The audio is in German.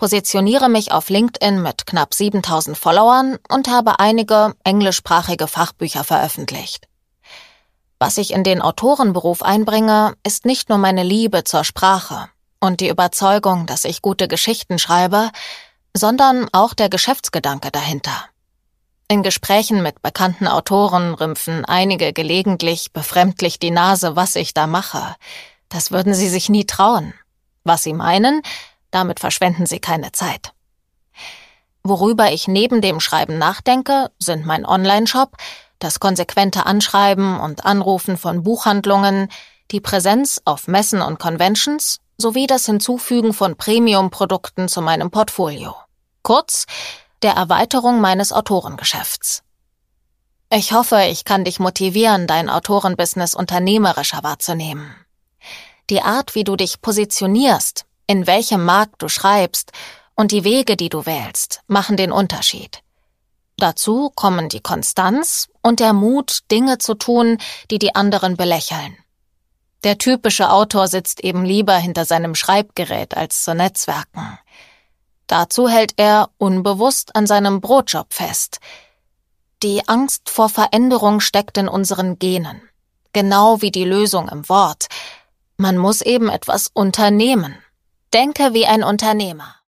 positioniere mich auf LinkedIn mit knapp 7.000 Followern und habe einige englischsprachige Fachbücher veröffentlicht. Was ich in den Autorenberuf einbringe, ist nicht nur meine Liebe zur Sprache und die Überzeugung, dass ich gute Geschichten schreibe, sondern auch der Geschäftsgedanke dahinter. In Gesprächen mit bekannten Autoren rümpfen einige gelegentlich befremdlich die Nase, was ich da mache. Das würden sie sich nie trauen. Was sie meinen, damit verschwenden sie keine Zeit. Worüber ich neben dem Schreiben nachdenke, sind mein Online-Shop, das konsequente Anschreiben und Anrufen von Buchhandlungen, die Präsenz auf Messen und Conventions sowie das Hinzufügen von Premium-Produkten zu meinem Portfolio. Kurz, der Erweiterung meines Autorengeschäfts. Ich hoffe, ich kann dich motivieren, dein Autorenbusiness unternehmerischer wahrzunehmen. Die Art, wie du dich positionierst, in welchem Markt du schreibst und die Wege, die du wählst, machen den Unterschied. Dazu kommen die Konstanz und der Mut, Dinge zu tun, die die anderen belächeln. Der typische Autor sitzt eben lieber hinter seinem Schreibgerät, als zu netzwerken. Dazu hält er unbewusst an seinem Brotjob fest. Die Angst vor Veränderung steckt in unseren Genen, genau wie die Lösung im Wort. Man muss eben etwas unternehmen. Denke wie ein Unternehmer.